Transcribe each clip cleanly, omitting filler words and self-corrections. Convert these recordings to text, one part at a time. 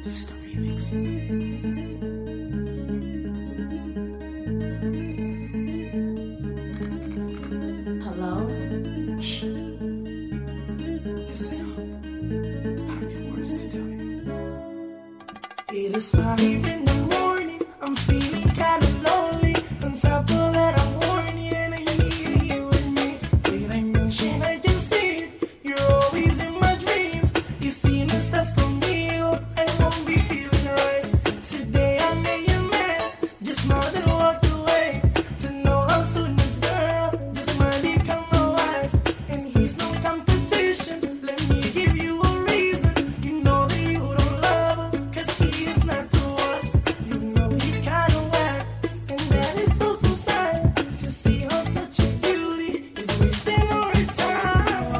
Hello? Shh. Listen up. Got a few words to tell you. It is 5 in the morning. I'm feeling kinda lonely. On top of that, I'm horny and I need you with me. Did I mention I can sleep? You're always in my dreams. You see, no estás conmigo, I won't be feeling right. Today I made you mad, just more than walk away. To know how soon this girl just might become my wife. And he's no competition. Let me give you a reason. You know that you don't love him, cause he is not the one. You know he's kinda whack, and that is so sad. To see how such a beauty is wasting our time.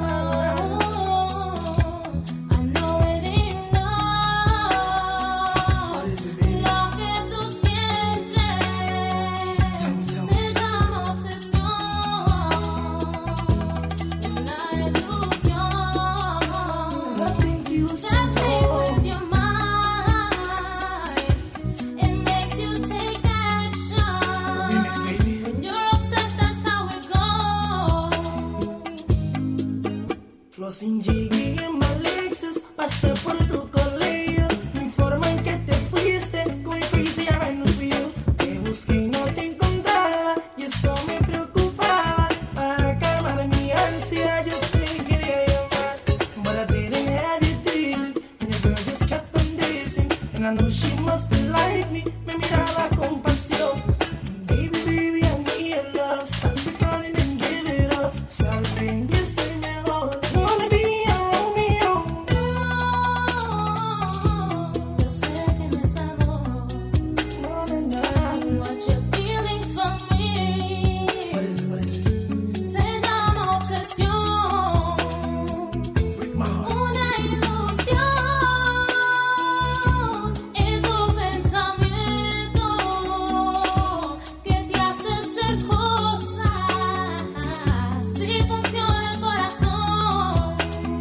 I know it ain't love. What is it, baby? Lo que tú sientes Tell me. se llama obsesión, una ilusión. I think you That so plays with your mind. It makes you take action. Remix, baby. When you're obsessed, that's how it goes. Flossing Jiggy en my Lexus, pasé por tu colegio. Me informan que te fuiste, going crazy around for you. Te busqué y no te encontraba, y eso me preocupaba. Para calmar mi ansia, yo te quería llamar. But I didn't have your digits, and your girl just kept on dancing. And I know she must have liked me, me miraba con pasión. Baby, I need your love. Stop me running and give it up. Sabes bien que soy mejor. Wanna be a Romeo. Yo sé que no es amor. What you're feeling for me What is it? se llama obsesión, Break my heart. una ilusión en tu pensamiento que te hace hacer cosas si funciona el corazón.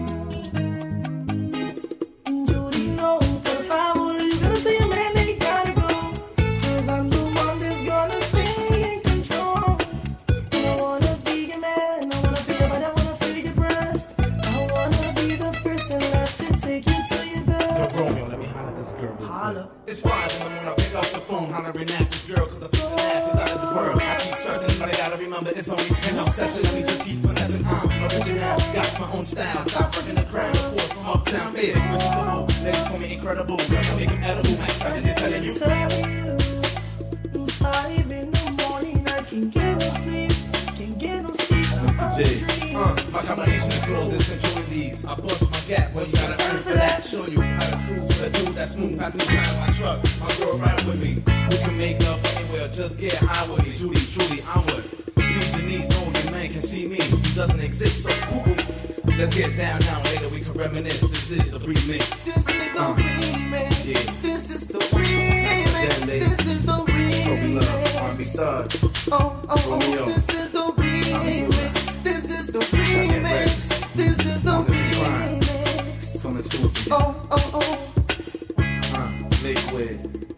And Judy, no, por favor, you gotta tell your man that he gotta go. Cause I'm the one that's gonna stay in control. And I wanna be your man, I wanna be your body, I wanna feel your breast. I wanna be the first and last to take you to your Yo, bed. Romeo, let me holler at this girl real quick. Holla. It's 5 in the morning, I pick up the phone, hollering at this girl, cause I feel the ass is out of this world. I keep searching, but I gotta remember it's only an obsession. Let me just keep finessing, I'm original, got my own style. Stop working the crowd, report from uptown, big. This is the whole, ladies call me incredible, girls I make them edible. I'm excited, they're telling you. Tell you, 5 in the morning, I can't get no sleep, can't get no sleep. Mr. J. My combination of clothes is controlling these. I bust my gap, well you gotta earn for that. Show you how to cruise with a dude that's smooth, passing the time in my truck. My girl ride with me. We can make up anywhere, just get high with me. Judy, truly, onward. Feed your needs, no your man can see me. He doesn't exist, so cool. Let's get down now, later we can reminisce. This is the remix. This is the remix. Yeah. This is the That's what that remix. lady. This is the Toby Love, remix. R&B stud. Oh, Romeo. this is the remix. This is the get ready. remix. This is the Wanna see crime. remix. Coming soon for you. Oh. Make way.